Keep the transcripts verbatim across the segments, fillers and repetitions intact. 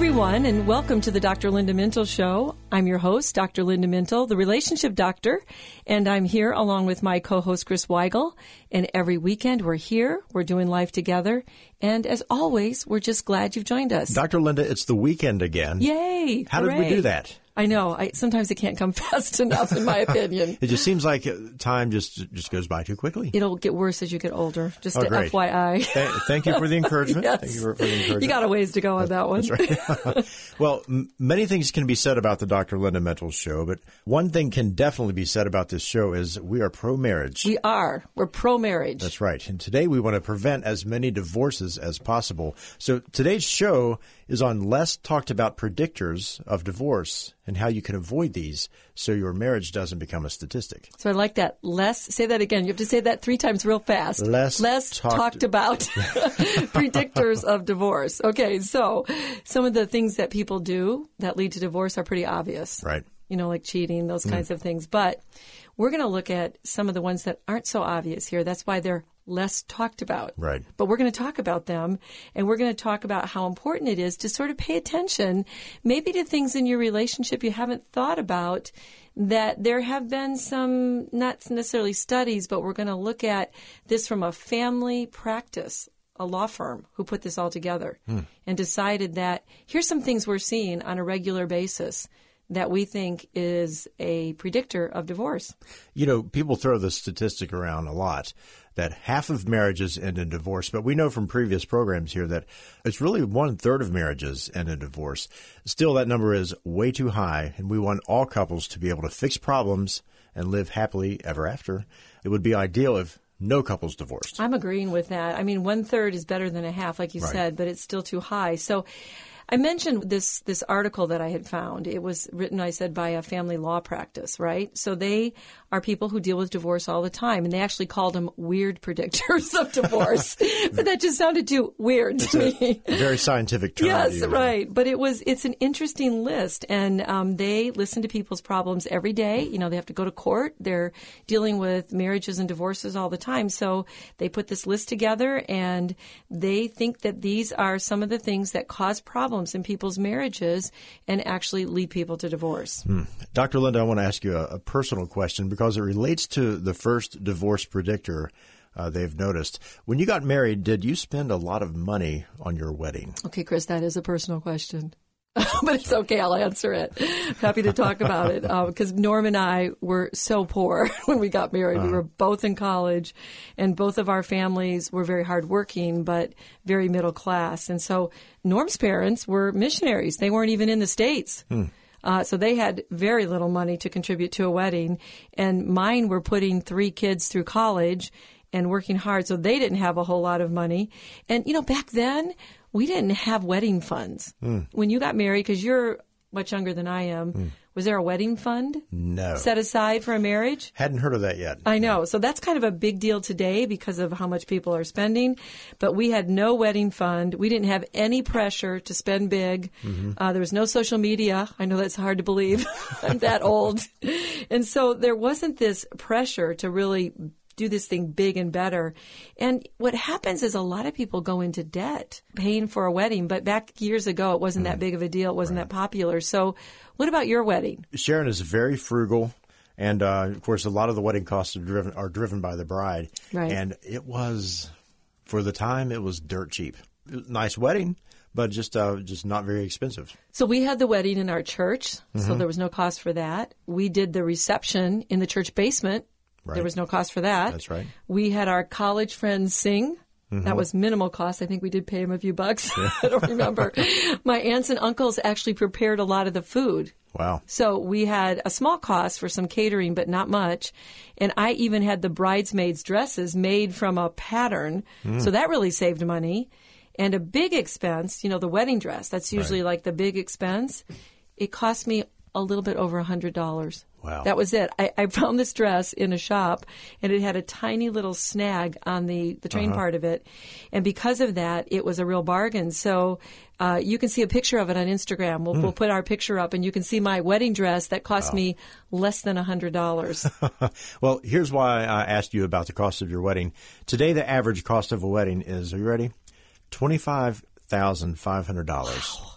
everyone, and welcome to the Doctor Linda Mintle Show. I'm your host, Doctor Linda Mintle, the relationship doctor, and I'm here along with my co-host, Chris Weigel. And every weekend we're here, we're doing life together, and as always, we're just glad you've joined us. Doctor Linda, it's the weekend again. Yay! How Hooray. did we do that? I know. I, sometimes it can't come fast enough, in my opinion. It just seems like time just just goes by too quickly. It'll get worse as you get older, just oh, to great. F Y I. Th- thank you for the encouragement. Yes. Thank you for, for the encouragement. You got a ways to go on that one. That's right. Well, m- many things can be said about the Doctor Linda Mintle Show, but one thing can definitely be said about this show is we are pro-marriage. We are. We're pro-marriage. That's right. And today we want to prevent as many divorces as possible. So today's show is on less talked about predictors of divorce and how you can avoid these so your marriage doesn't become a statistic. So I like that. Less, say that again. You have to say that three times real fast. Less, Less talked, talked about predictors of divorce. Okay, so some of the things that people do that lead to divorce are pretty obvious. Right. You know, like cheating, those kinds mm. of things. But we're going to look at some of the ones that aren't so obvious here. That's why they're less talked about. Right. But we're going to talk about them, and we're going to talk about how important it is to sort of pay attention, maybe to things in your relationship you haven't thought about, that there have been some, not necessarily studies, but we're going to look at this from a family practice, a law firm who put this all together hmm. and decided that here's some things we're seeing on a regular basis that we think is a predictor of divorce. You know, people throw this statistic around a lot, that half of marriages end in divorce. But we know from previous programs here that it's really one-third of marriages end in divorce. Still, that number is way too high, and we want all couples to be able to fix problems and live happily ever after. It would be ideal if no couples divorced. I'm agreeing with that. I mean, one-third is better than a half, like you right. said, but it's still too high. So I mentioned this this article that I had found. It was written, I said, by a family law practice, right? So they are people who deal with divorce all the time, and they actually called them weird predictors of divorce. But that just sounded too weird it's to me. A very scientific term. Yes, right. But it was it's an interesting list, and um, they listen to people's problems every day. You know, they have to go to court. They're dealing with marriages and divorces all the time. So they put this list together, and they think that these are some of the things that cause problems in people's marriages and actually lead people to divorce. Hmm. Doctor Linda, I want to ask you a, a personal question because it relates to the first divorce predictor uh, they've noticed. When you got married, did you spend a lot of money on your wedding? Okay, Chris, that is a personal question. But it's okay. I'll answer it. Happy to talk about it. Because uh, Norm and I were so poor when we got married. Uh-huh. We were both in college, and both of our families were very hardworking, but very middle class. And so Norm's parents were missionaries. They weren't even in the States. Hmm. Uh, so they had very little money to contribute to a wedding. And mine were putting three kids through college and working hard. So they didn't have a whole lot of money. And, you know, back then, we didn't have wedding funds. Mm. When you got married, because you're much younger than I am, mm. was there a wedding fund no. set aside for a marriage? Hadn't heard of that yet. I know. So that's kind of a big deal today because of how much people are spending. But we had no wedding fund. We didn't have any pressure to spend big. Mm-hmm. Uh, there was no social media. I know that's hard to believe. I'm that old. And so there wasn't this pressure to really do this thing big and better. And what happens is a lot of people go into debt paying for a wedding. But back years ago, it wasn't mm. that big of a deal. It wasn't right. that popular. So what about your wedding? Sharon is very frugal. And, uh, of course, a lot of the wedding costs are driven, are driven by the bride. Right. And it was, for the time, it was dirt cheap. Nice wedding, but just uh, just not very expensive. So we had the wedding in our church, mm-hmm. so there was no cost for that. We did the reception in the church basement. Right. There was no cost for that. That's right. We had our college friends sing. Mm-hmm. That was minimal cost. I think we did pay them a few bucks. Yeah. I don't remember. My aunts and uncles actually prepared a lot of the food. Wow. So we had a small cost for some catering, but not much. And I even had the bridesmaids' dresses made from a pattern. Mm. So that really saved money. And a big expense, you know, the wedding dress, that's usually right. like the big expense. It cost me a little bit over one hundred dollars. Wow. That was it. I, I found this dress in a shop, and it had a tiny little snag on the, the train uh-huh. part of it. And because of that, it was a real bargain. So uh, you can see a picture of it on Instagram. We'll, mm. we'll put our picture up, and you can see my wedding dress that cost wow. me less than one hundred dollars. Well, here's why I asked you about the cost of your wedding. Today, the average cost of a wedding is, are you ready? twenty-five thousand five hundred dollars. Wow.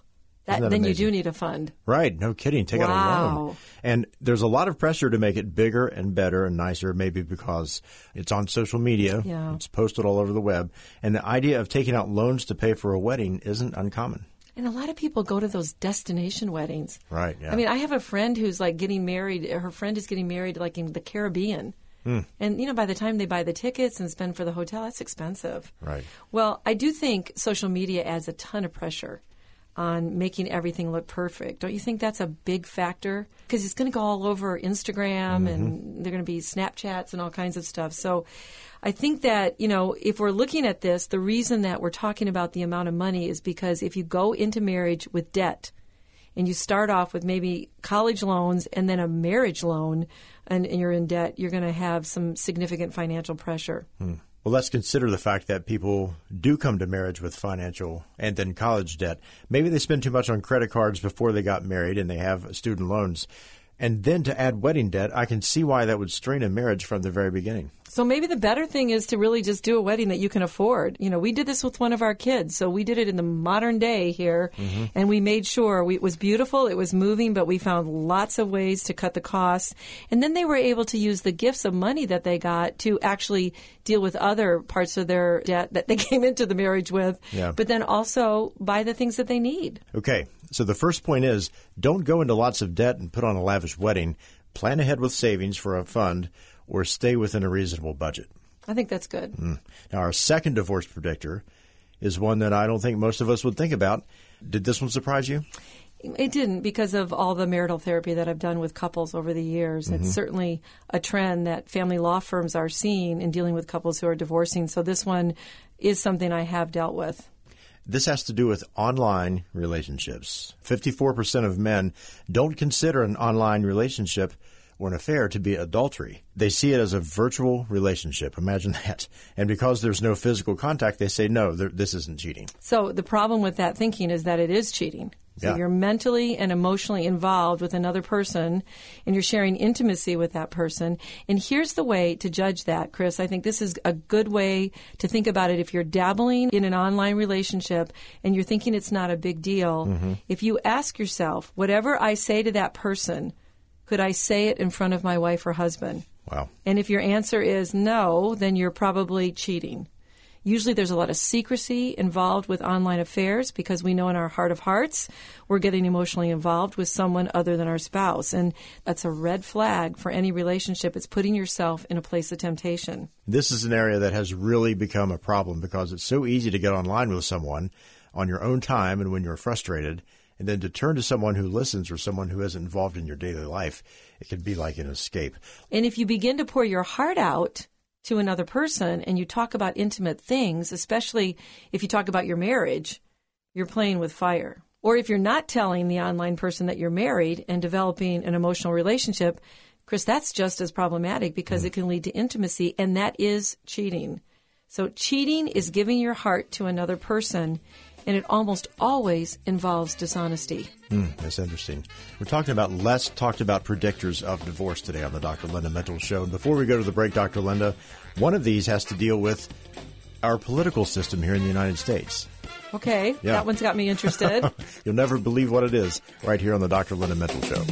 That, that then amazing? you do need a fund. Right. No kidding. Take out a Wow. loan. And there's a lot of pressure to make it bigger and better and nicer, maybe because it's on social media. Yeah. It's posted all over the web. And the idea of taking out loans to pay for a wedding isn't uncommon. And a lot of people go to those destination weddings. Right. Yeah. I mean, I have a friend who's like getting married. Her friend is getting married like in the Caribbean. Mm. And, you know, by the time they buy the tickets and spend for the hotel, that's expensive. Right. Well, I do think social media adds a ton of pressure on making everything look perfect. Don't you think that's a big factor? Because it's going to go all over Instagram, mm-hmm. and they're going to be Snapchats and all kinds of stuff. So I think that, you know, if we're looking at this, the reason that we're talking about the amount of money is because if you go into marriage with debt and you start off with maybe college loans and then a marriage loan and, and you're in debt, you're going to have some significant financial pressure. Hmm. Well, let's consider the fact that people do come to marriage with financial and then college debt. Maybe they spend too much on credit cards before they got married and they have student loans. And then to add wedding debt, I can see why that would strain a marriage from the very beginning. So maybe the better thing is to really just do a wedding that you can afford. You know, we did this with one of our kids. So we did it in the modern day here, mm-hmm. and we made sure we, it was beautiful, it was moving, but we found lots of ways to cut the costs. And then they were able to use the gifts of money that they got to actually deal with other parts of their debt that they came into the marriage with, yeah. but then also buy the things that they need. Okay. So the first point is don't go into lots of debt and put on a lavish wedding. Plan ahead with savings for a fund or stay within a reasonable budget. I think that's good. Mm. Now, our second divorce predictor is one that I don't think most of us would think about. Did this one surprise you? It didn't, because of all the marital therapy that I've done with couples over the years. Mm-hmm. It's certainly a trend that family law firms are seeing in dealing with couples who are divorcing. So this one is something I have dealt with. This has to do with online relationships. fifty-four percent of men don't consider an online relationship or an affair to be adultery. They see it as a virtual relationship. Imagine that. And because there's no physical contact, they say, no, this isn't cheating. So the problem with that thinking is that it is cheating. So yeah. you're mentally and emotionally involved with another person, and you're sharing intimacy with that person. And here's the way to judge that, Chris. I think this is a good way to think about it. If you're dabbling in an online relationship and you're thinking it's not a big deal, mm-hmm. if you ask yourself, whatever I say to that person, could I say it in front of my wife or husband? Wow. And if your answer is no, then you're probably cheating. Usually there's a lot of secrecy involved with online affairs because we know in our heart of hearts we're getting emotionally involved with someone other than our spouse. And that's a red flag for any relationship. It's putting yourself in a place of temptation. This is an area that has really become a problem because it's so easy to get online with someone on your own time and when you're frustrated, and then to turn to someone who listens or someone who isn't involved in your daily life. It can be like an escape. And if you begin to pour your heart out to another person and you talk about intimate things, especially if you talk about your marriage, you're playing with fire. Or if you're not telling the online person that you're married and developing an emotional relationship, Chris, that's just as problematic because mm. it can lead to intimacy, and that is cheating. So cheating is giving your heart to another person, and it almost always involves dishonesty. Mm, that's interesting. We're talking about less talked about predictors of divorce today on the Doctor Linda Mental Show. And before we go to the break, Doctor Linda, one of these has to deal with our political system here in the United States. Okay, yeah. That one's got me interested. You'll never believe what it is right here on the Doctor Linda Mental Show.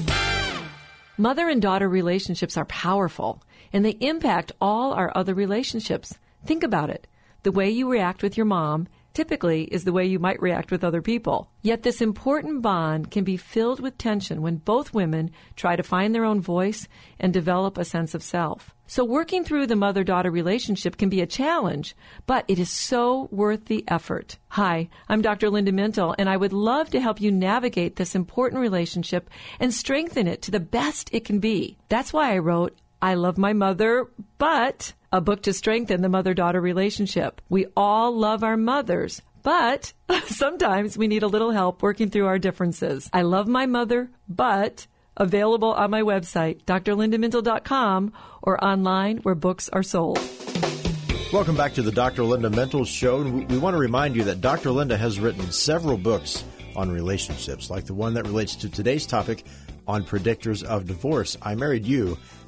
Mother and daughter relationships are powerful, and they impact all our other relationships. Think about it. The way you react with your mom typically is the way you might react with other people. Yet this important bond can be filled with tension when both women try to find their own voice and develop a sense of self. So working through the mother-daughter relationship can be a challenge, but it is so worth the effort. Hi, I'm Doctor Linda Mental, and I would love to help you navigate this important relationship and strengthen it to the best it can be. That's why I wrote I Love My Mother, But a book to strengthen the mother-daughter relationship. We all love our mothers, but sometimes we need a little help working through our differences. I Love My Mother, But available on my website, d r linda mental dot com, or online where books are sold. Welcome back to the Doctor Linda Mental Show. And we want to remind you that Doctor Linda has written several books on relationships, like the one that relates to today's topic on predictors of divorce. I Married You,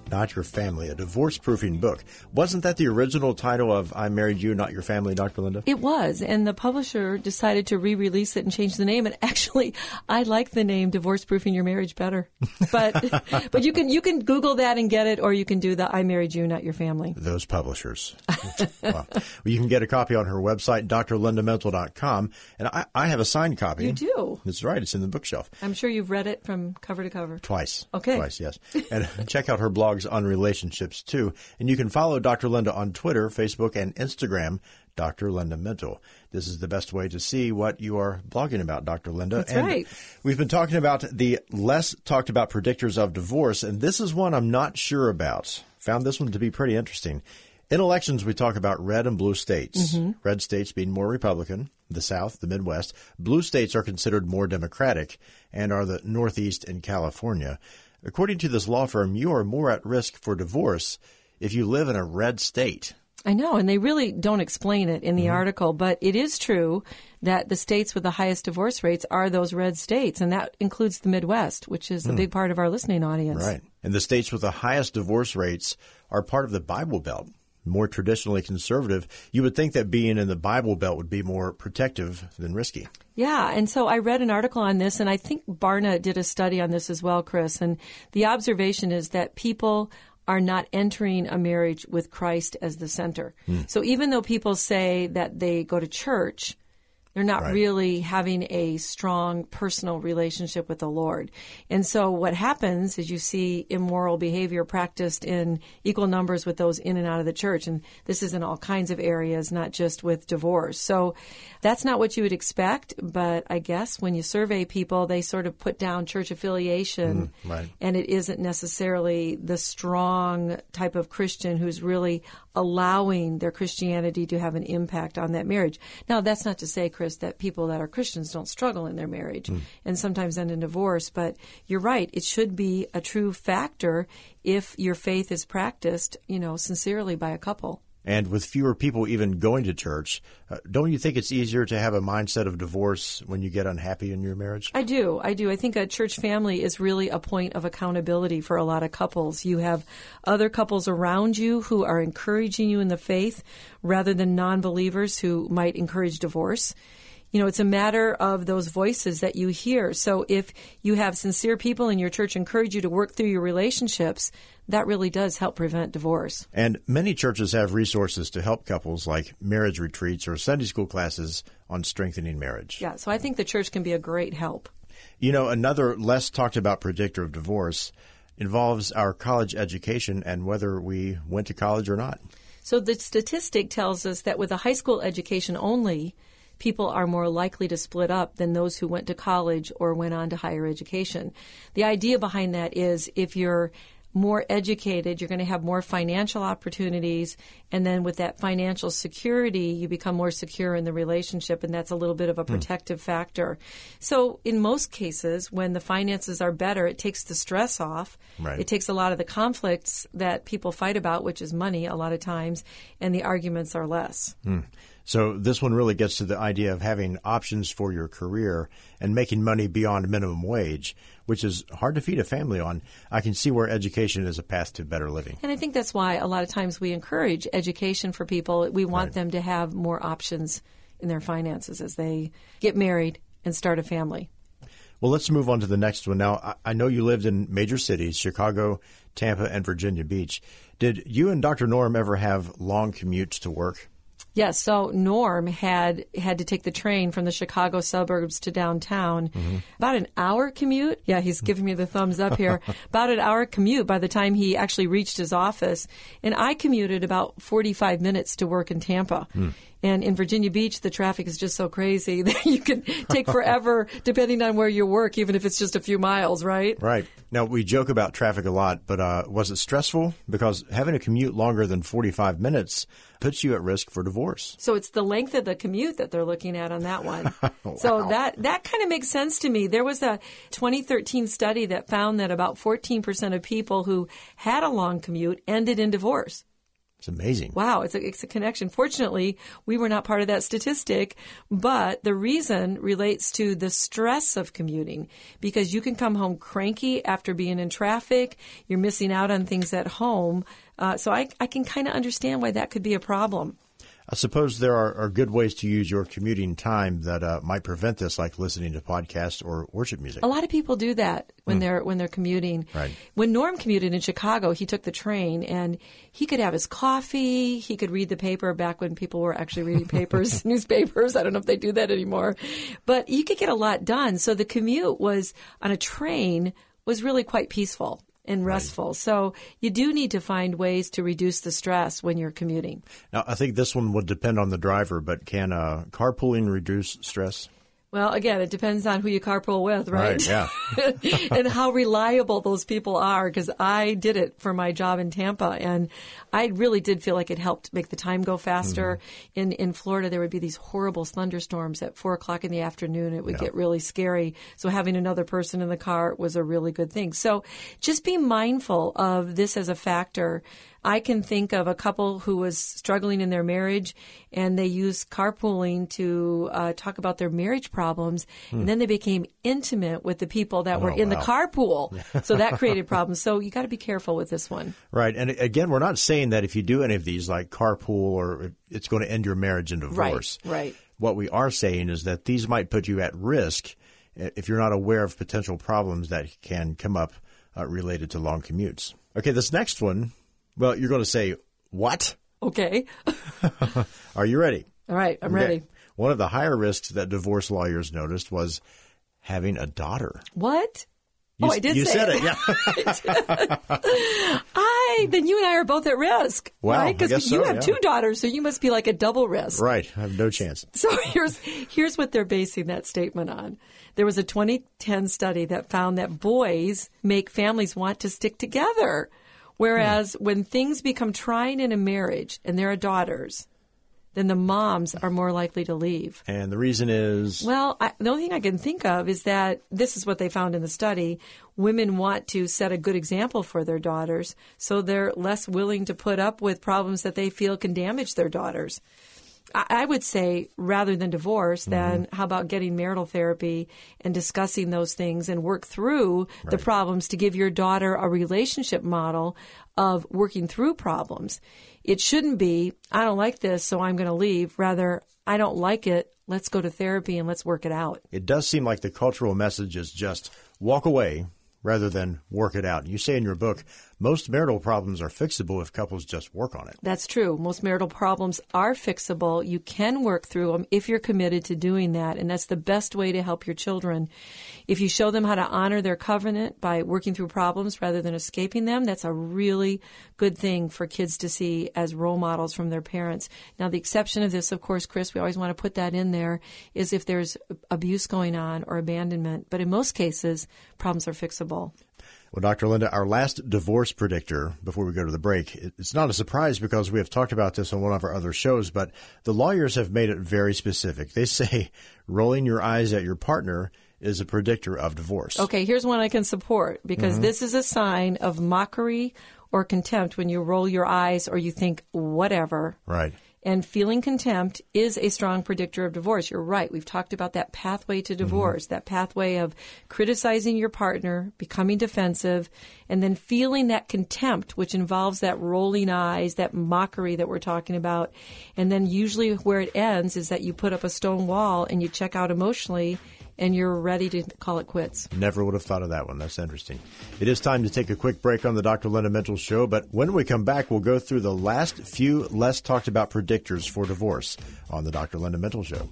Not Your Family, a divorce-proofing book. Wasn't that the original title of I Married You, Not Your Family, Doctor Linda? It was, and the publisher decided to re-release it and change the name. And actually, I like the name Divorce Proofing Your Marriage better. But but you can you can Google that and get it, or you can do the I Married You, Not Your Family. Those publishers. Well, you can get a copy on her website, D R linda mental dot com, and I, I have a signed copy. You do? That's right. It's in the bookshelf. I'm sure you've read it from cover to cover. Twice. Okay. Twice, yes. And check out her blogs on relationships, too. And you can follow Doctor Linda on Twitter, Facebook, and Instagram, Doctor Linda Mental. This is the best way to see what you are blogging about, Doctor Linda. That's and right. We've been talking about the less talked about predictors of divorce, and this is one I'm not sure about. Found this one to be pretty interesting. In elections, we talk about red and blue states. Mm-hmm. Red states being more Republican, the South, the Midwest. Blue states are considered more Democratic and are the Northeast and California. According to this law firm, you are more at risk for divorce if you live in a red state. I know, and they really don't explain it in the Mm-hmm. article, but it is true that the states with the highest divorce rates are those red states, and that includes the Midwest, which is a mm. big part of our listening audience. Right. And the states with the highest divorce rates are part of the Bible Belt. More traditionally conservative, you would think that being in the Bible Belt would be more protective than risky. Yeah, and so I read an article on this, and I think Barna did a study on this as well, Chris, and the observation is that people are not entering a marriage with Christ as the center. Mm. So even though people say that they go to church, they're not right. really having a strong personal relationship with the Lord. And so what happens is you see immoral behavior practiced in equal numbers with those in and out of the church. And this is in all kinds of areas, not just with divorce. So that's not what you would expect. But I guess when you survey people, they sort of put down church affiliation. Mm, right. And it isn't necessarily the strong type of Christian who's really allowing their Christianity to have an impact on that marriage. Now, that's not to say, Chris, that people that are Christians don't struggle in their marriage mm. and sometimes end in divorce. But you're right. It should be a true factor if your faith is practiced, you know, sincerely by a couple. And with fewer people even going to church, uh, don't you think it's easier to have a mindset of divorce when you get unhappy in your marriage? I do. I do. I think a church family is really a point of accountability for a lot of couples. You have other couples around you who are encouraging you in the faith rather than non-believers who might encourage divorce. You know, it's a matter of those voices that you hear. So if you have sincere people in your church encourage you to work through your relationships, that really does help prevent divorce. And many churches have resources to help couples like marriage retreats or Sunday school classes on strengthening marriage. Yeah, so I think the church can be a great help. You know, another less talked about predictor of divorce involves our college education and whether we went to college or not. So the statistic tells us that with a high school education only, people are more likely to split up than those who went to college or went on to higher education. The idea behind that is if you're more educated, you're going to have more financial opportunities, and then with that financial security, you become more secure in the relationship, and that's a little bit of a protective hmm. factor. So in most cases, when the finances are better, it takes the stress off. Right. It takes a lot of the conflicts that people fight about, which is money a lot of times, and the arguments are less. Hmm. So this one really gets to the idea of having options for your career and making money beyond minimum wage, which is hard to feed a family on. I can see where education is a path to better living. And I think that's why a lot of times we encourage education for people. We want right. them to have more options in their finances as they get married and start a family. Well, let's move on to the next one. Now, I know you lived in major cities, Chicago, Tampa, and Virginia Beach. Did you and Doctor Norm ever have long commutes to work? Yes, so Norm had had to take the train from the Chicago suburbs to downtown. Mm-hmm. About an hour commute. Yeah, he's giving me the thumbs up here. About an hour commute by the time he actually reached his office. And I commuted about forty-five minutes to work in Tampa. Mm. And in Virginia Beach, the traffic is just so crazy that you can take forever depending on where you work, even if it's just a few miles, right? Right. Now, we joke about traffic a lot, but uh, was it stressful? Because having a commute longer than forty-five minutes puts you at risk for divorce. So it's the length of the commute that they're looking at on that one. Wow. So that, that kind of makes sense to me. There was a twenty thirteen study that found that about fourteen percent of people who had a long commute ended in divorce. It's amazing. Wow, it's a, it's a connection. Fortunately, we were not part of that statistic, but the reason relates to the stress of commuting, because you can come home cranky after being in traffic. You're missing out on things at home. Uh, so I, I can kind of understand why that could be a problem. I suppose there are, are good ways to use your commuting time that uh, might prevent this, like listening to podcasts or worship music. A lot of people do that when mm. they're when they're commuting. Right. When Norm commuted in Chicago, he took the train, and he could have his coffee. He could read the paper back when people were actually reading papers, newspapers. I don't know if they do that anymore. But you could get a lot done. So the commute was on a train was really quite peaceful and restful. Right. So you do need to find ways to reduce the stress when you're commuting. Now, I think this one would depend on the driver, but can uh, carpooling reduce stress? Well, again, it depends on who you carpool with, right? Right, yeah. And how reliable those people are, because I did it for my job in Tampa, and I really did feel like it helped make the time go faster. Mm-hmm. In in Florida, there would be these horrible thunderstorms at four o'clock in the afternoon. It would yeah. get really scary. So having another person in the car was a really good thing. So just be mindful of this as a factor. I can think of a couple who was struggling in their marriage, and they used carpooling to uh, talk about their marriage problems, hmm. and then they became intimate with the people that oh, were in wow. the carpool. So that created problems. So you got to be careful with this one. Right. And again, we're not saying that if you do any of these, like carpool, or it's going to end your marriage in divorce. Right, right. What we are saying is that these might put you at risk if you're not aware of potential problems that can come up uh, related to long commutes. Okay, this next one. Well, you're going to say, what? Okay. Are you ready? All right, I'm okay. ready. One of the higher risks that divorce lawyers noticed was having a daughter. What? You, oh, I did you say said it. it, yeah. I, then you and I are both at risk. Wow, right? Because you so, have yeah. two daughters, so you must be like a double risk. Right. I have no chance. So here's here's what they're basing that statement on. There was a twenty ten study that found that boys make families want to stick together. Whereas hmm. when things become trying in a marriage and there are daughters, then the moms are more likely to leave. And the reason is? Well, I, the only thing I can think of is that this is what they found in the study. Women want to set a good example for their daughters, so they're less willing to put up with problems that they feel can damage their daughters. I would say rather than divorce, then mm-hmm. how about getting marital therapy and discussing those things and work through right. the problems to give your daughter a relationship model of working through problems. It shouldn't be, I don't like this, so I'm going to leave. Rather, I don't like it. Let's go to therapy and let's work it out. It does seem like the cultural message is just walk away rather than work it out. You say in your book, most marital problems are fixable if couples just work on it. That's true. Most marital problems are fixable. You can work through them if you're committed to doing that, and that's the best way to help your children. If you show them how to honor their covenant by working through problems rather than escaping them, that's a really good thing for kids to see as role models from their parents. Now, the exception of this, of course, Chris, we always want to put that in there, is if there's abuse going on or abandonment. But in most cases, problems are fixable. Well, Doctor Linda, our last divorce predictor, before we go to the break, it's not a surprise because we have talked about this on one of our other shows, but the lawyers have made it very specific. They say rolling your eyes at your partner is a predictor of divorce. Okay, here's one I can support, because mm-hmm. this is a sign of mockery or contempt when you roll your eyes or you think whatever. Right. And feeling contempt is a strong predictor of divorce. You're right. We've talked about that pathway to divorce, mm-hmm. that pathway of criticizing your partner, becoming defensive, and then feeling that contempt, which involves that rolling eyes, that mockery that we're talking about. And then usually where it ends is that you put up a stone wall and you check out emotionally and you're ready to call it quits. Never would have thought of that one. That's interesting. It is time to take a quick break on the Doctor Linda Mintle Show, but when we come back, we'll go through the last few less talked about predictors for divorce on the Doctor Linda Mintle Show.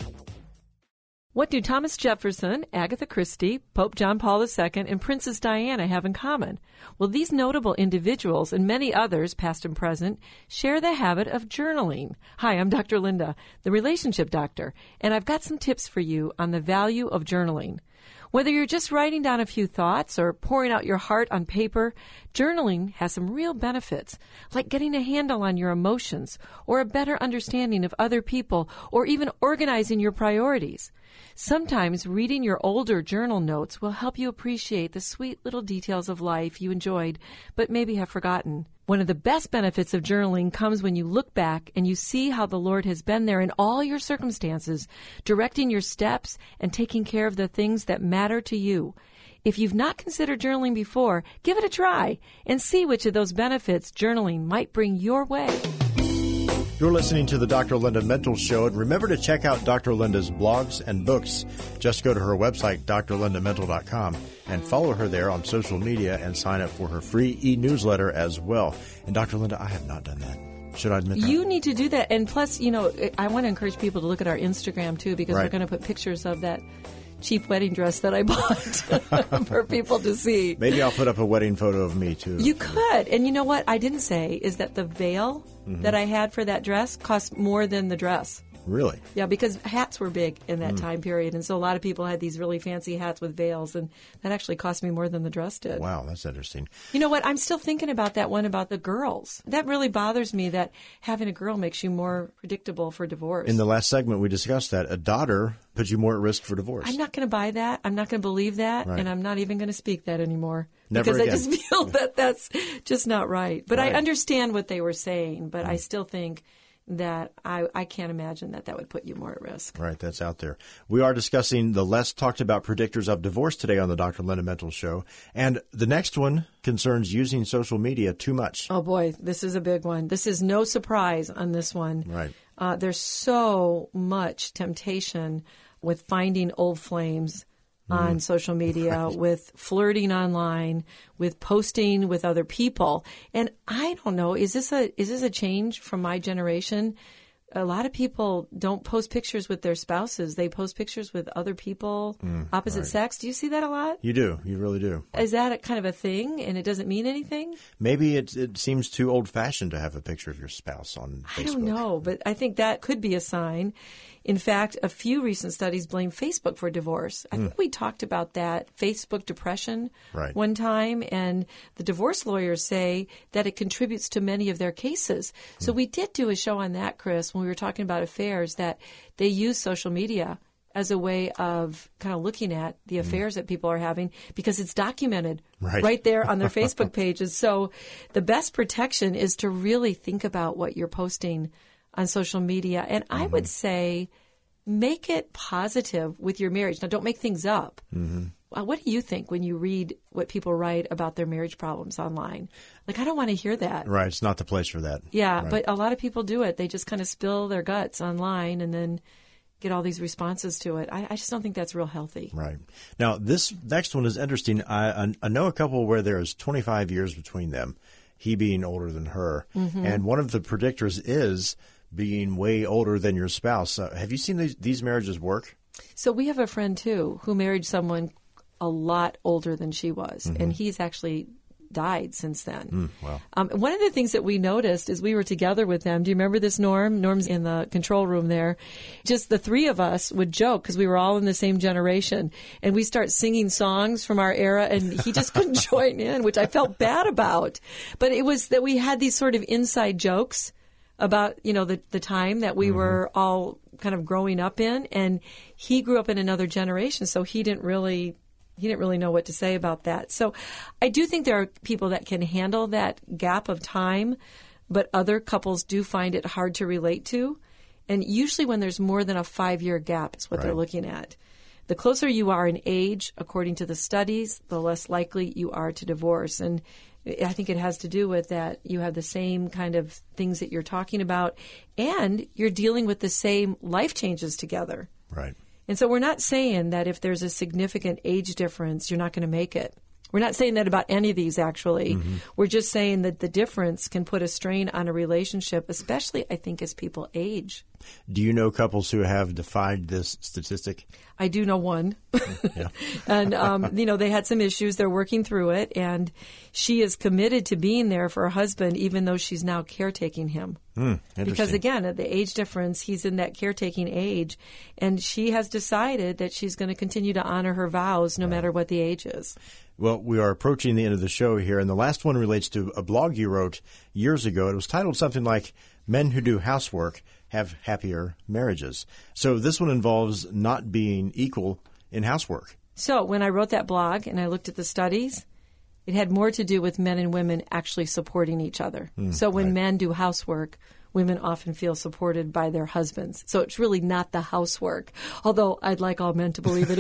What do Thomas Jefferson, Agatha Christie, Pope John Paul the Second, and Princess Diana have in common? Well, these notable individuals and many others, past and present, share the habit of journaling. Hi, I'm Doctor Linda, the relationship doctor, and I've got some tips for you on the value of journaling. Whether you're just writing down a few thoughts or pouring out your heart on paper, journaling has some real benefits, like getting a handle on your emotions or a better understanding of other people or even organizing your priorities. Sometimes reading your older journal notes will help you appreciate the sweet little details of life you enjoyed but maybe have forgotten. One of the best benefits of journaling comes when you look back and you see how the Lord has been there in all your circumstances, directing your steps and taking care of the things that matter to you. If you've not considered journaling before, give it a try and see which of those benefits journaling might bring your way. You're listening to the Doctor Linda Mental Show, and remember to check out Doctor Linda's blogs and books. Just go to her website, d r linda mental dot com, and follow her there on social media and sign up for her free e-newsletter as well. And Doctor Linda, I have not done that. Should I admit that? You need to do that. And plus, you know, I want to encourage people to look at our Instagram, too, because Right. we're going to put pictures of that cheap wedding dress that I bought for people to see. Maybe I'll put up a wedding photo of me, too. You could. And you know what I didn't say is that the veil mm-hmm. that I had for that dress cost more than the dress. Really? Yeah, because hats were big in that mm. time period. And so a lot of people had these really fancy hats with veils, and that actually cost me more than the dress did. Wow, that's interesting. You know what? I'm still thinking about that one about the girls. That really bothers me, that having a girl makes you more predictable for divorce. In the last segment, we discussed that. A daughter puts you more at risk for divorce. I'm not going to buy that. I'm not going to believe that. Right. And I'm not even going to speak that anymore. Never because again. I just feel that that's just not right. But Right. I understand what they were saying, but mm. I still think that I, I can't imagine that that would put you more at risk. Right, that's out there. We are discussing the less talked about predictors of divorce today on the Doctor Linda Mental Show. And the next one concerns using social media too much. Oh, boy, this is a big one. This is no surprise on this one. Right. Uh, there's so much temptation with finding old flames on mm. social media, right. with flirting online, with posting with other people. And I don't know, is this a is this a change from my generation? A lot of people don't post pictures with their spouses. They post pictures with other people, mm, opposite right. sex. Do you see that a lot? You do. You really do. Is that a kind of a thing and it doesn't mean anything? Maybe it, it seems too old-fashioned to have a picture of your spouse on Facebook. I don't know, but I think that could be a sign. In fact, a few recent studies blame Facebook for divorce. I mm. think we talked about that, Facebook depression, right. one time, and the divorce lawyers say that it contributes to many of their cases. Mm. So we did do a show on that, Chris, when we were talking about affairs, that they use social media as a way of kind of looking at the affairs mm. that people are having because it's documented right, right there on their Facebook pages. So the best protection is to really think about what you're posting on social media. And mm-hmm. I would say make it positive with your marriage. Now, don't make things up. Mm-hmm. Well, what do you think when you read what people write about their marriage problems online? Like, I don't want to hear that. Right. It's not the place for that. Yeah, right. But a lot of people do it. They just kind of spill their guts online and then get all these responses to it. I, I just don't think that's real healthy. Right. Now, this next one is interesting. I, I, I know a couple where there's twenty-five years between them, he being older than her. Mm-hmm. And one of the predictors is being way older than your spouse. Uh, have you seen these, these marriages work? So we have a friend, too, who married someone a lot older than she was, mm-hmm. and he's actually died since then. Mm, wow. Um, one of the things that we noticed is we were together with them. Do you remember this, Norm? Norm's in the control room there. Just the three of us would joke because we were all in the same generation, and we start singing songs from our era, and he just couldn't join in, which I felt bad about. But it was that we had these sort of inside jokes about, you know, the, the time that we mm-hmm. were all kind of growing up in, and he grew up in another generation, so he didn't really he didn't really know what to say about that. So I do think there are people that can handle that gap of time, but other couples do find it hard to relate to. And usually when there's more than a five-year gap is what right. they're looking at. The closer you are in age, according to the studies, the less likely you are to divorce. And I think it has to do with that you have the same kind of things that you're talking about, and you're dealing with the same life changes together. Right. And so we're not saying that if there's a significant age difference, you're not going to make it. We're not saying that about any of these, actually. Mm-hmm. We're just saying that the difference can put a strain on a relationship, especially, I think, as people age. Do you know couples who have defied this statistic? I do know one. Yeah. And, um, you know, they had some issues. They're working through it. And she is committed to being there for her husband, even though she's now caretaking him. Mm, because, again, at the age difference, he's in that caretaking age. And she has decided that she's going to continue to honor her vows no right. matter what the age is. Well, we are approaching the end of the show here, and the last one relates to a blog you wrote years ago. It was titled something like men who do housework have happier marriages. So this one involves not being equal in housework. So when I wrote that blog and I looked at the studies, it had more to do with men and women actually supporting each other. Mm, so when right. men do housework, women often feel supported by their husbands. So it's really not the housework, although I'd like all men to believe it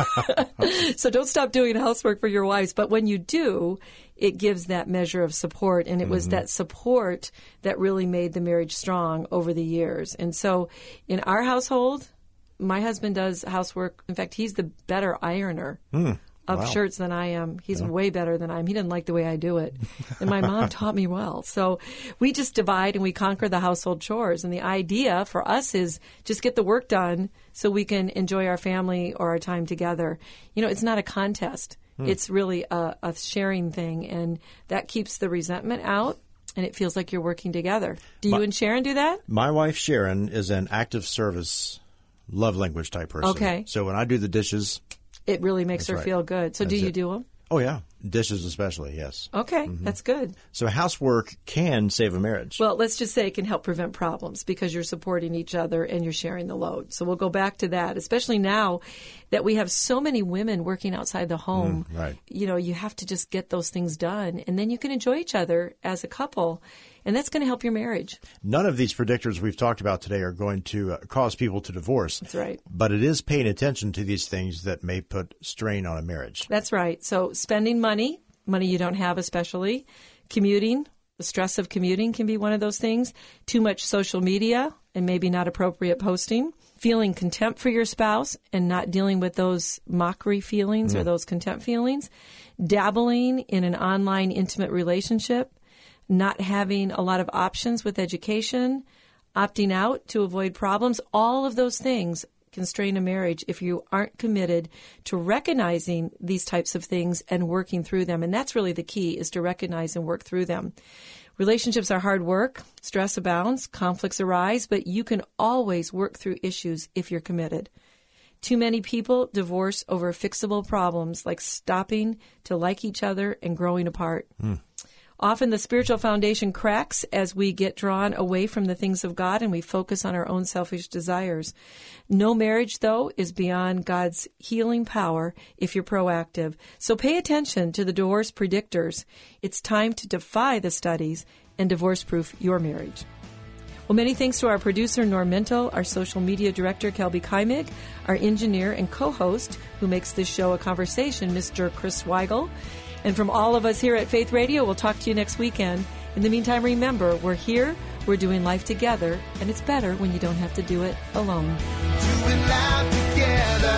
is. So don't stop doing housework for your wives. But when you do, it gives that measure of support. And it was mm-hmm. that support that really made the marriage strong over the years. And so in our household, my husband does housework. In fact, he's the better ironer. Mm. Of wow. shirts than I am. He's yeah. way better than I am. He didn't like the way I do it. And my mom taught me well. So we just divide and we conquer the household chores. And the idea for us is just get the work done so we can enjoy our family or our time together. You know, it's not a contest. Hmm. It's really a, a sharing thing. And that keeps the resentment out. And it feels like you're working together. Do you my, and Sharon do that? My wife, Sharon, is an active service love language type person. Okay. So when I do the dishes... It really makes That's her right. feel good. So That's do you it. do them? Oh, yeah. Dishes especially, yes. Okay, mm-hmm. that's good. So housework can save a marriage. Well, let's just say it can help prevent problems because you're supporting each other and you're sharing the load. So we'll go back to that, especially now that we have so many women working outside the home. Mm, right. You know, you have to just get those things done, and then you can enjoy each other as a couple. And that's going to help your marriage. None of these predictors we've talked about today are going to uh, cause people to divorce. That's right. But it is paying attention to these things that may put strain on a marriage. That's right. So spending money, money you don't have especially, commuting, the stress of commuting can be one of those things, too much social media and maybe not appropriate posting, feeling contempt for your spouse and not dealing with those mockery feelings mm. or those contempt feelings, dabbling in an online intimate relationship, not having a lot of options with education, opting out to avoid problems, all of those things can strain a marriage if you aren't committed to recognizing these types of things and working through them. And that's really the key, is to recognize and work through them. Relationships are hard work, stress abounds, conflicts arise, but you can always work through issues if you're committed. Too many people divorce over fixable problems like stopping to like each other and growing apart. Mm. Often the spiritual foundation cracks as we get drawn away from the things of God and we focus on our own selfish desires. No marriage, though, is beyond God's healing power if you're proactive. So pay attention to the divorce predictors. It's time to defy the studies and divorce-proof your marriage. Well, many thanks to our producer, Norm Minto, our social media director, Kelby Kaimig, our engineer and co-host who makes this show a conversation, Mister Chris Weigel. And from all of us here at Faith Radio, we'll talk to you next weekend. In the meantime, remember, we're here, we're doing life together, and it's better when you don't have to do it alone. Doing life together.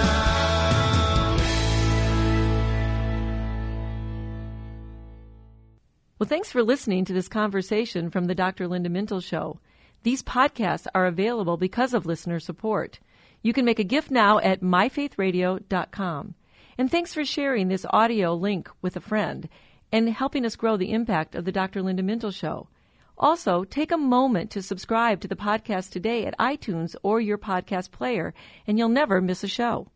Well, thanks for listening to this conversation from the Doctor Linda Mintle Show. These podcasts are available because of listener support. You can make a gift now at my faith radio dot com. And thanks for sharing this audio link with a friend and helping us grow the impact of the Doctor Linda Mintle Show. Also, take a moment to subscribe to the podcast today at iTunes or your podcast player, and you'll never miss a show.